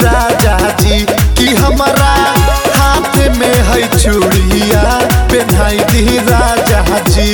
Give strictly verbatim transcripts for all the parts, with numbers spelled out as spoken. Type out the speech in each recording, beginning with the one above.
राजा जी कि हमारा हाथ में है चूड़िया पहनाई दी राजा जी।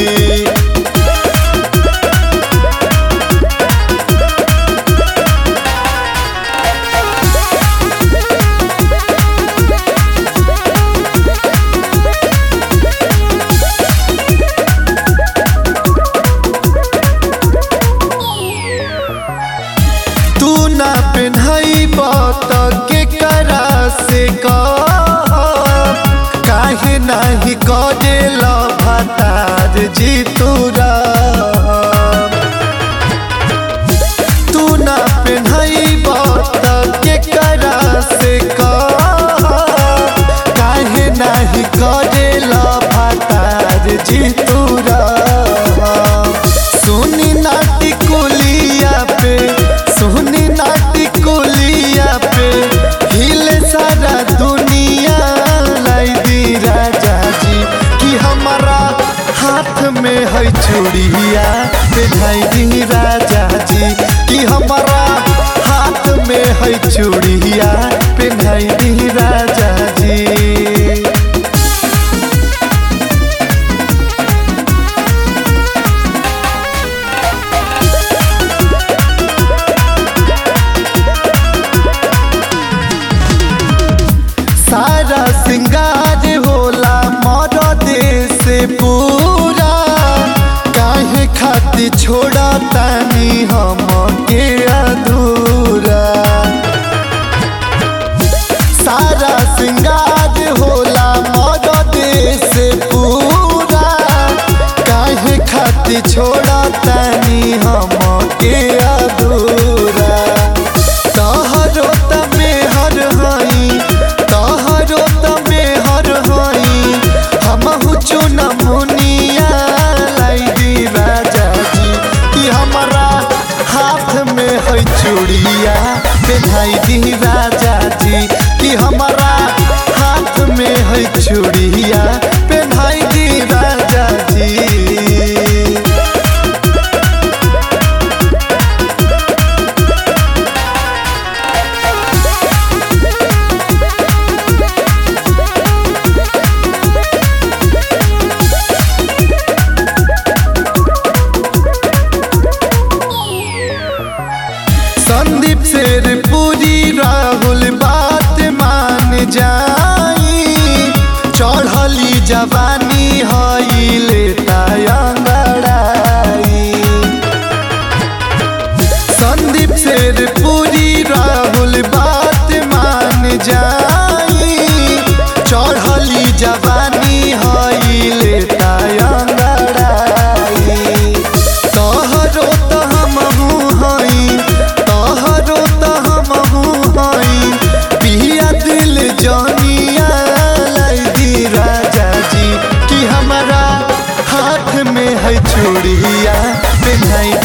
तू ना पहनाई बात के करा से काहे नहीं करेला भतार जी तोरा। तू ना पहनाई बात के करा से काहे नहीं करेला भतार जी तोरा। सुनी नाटी कोलिया पे सुनी नाटी कोलिया पे हिले सारा दुनिया लाई दी राजा जी कि हमारा हाथ में है चूड़िया पहनाई दी राजा जी कि हमारा हाथ में है चूड़िया पहनाई दी राजा जी। सारा सिंगार होला मरदे से पूरा काहे खातिर छोड़ा तानी हम के अधूरा। सारा सिंगार होला मरदे से पूरा काहे खातिर छोड़ा तानी हम के अधूरा। तहरो तमे हर हई तहरो तमे हर हई हमहु चुना मुनिया लाई दी राजा जी कि हमारा हाथ में है चूड़िया पहनाई दी राजा जी कि हमारा हाथ में है चूड़िया पहनाई दी राजा जी। संदीप शेरपुरी राहुल बात मान जाई चढ़ली जवानी हई लेता अंगड़ाई। संदीप शेरपुरी राहुल बात मान जाई चढ़ली जवानी हई लेता अंगड़ाई। तोहरो तो हमहू हई तोहरो तो हमहू हई पिया दिल जानिया लाई दी राजा जी कि हमारा हाथ में है चूड़िया पहनाई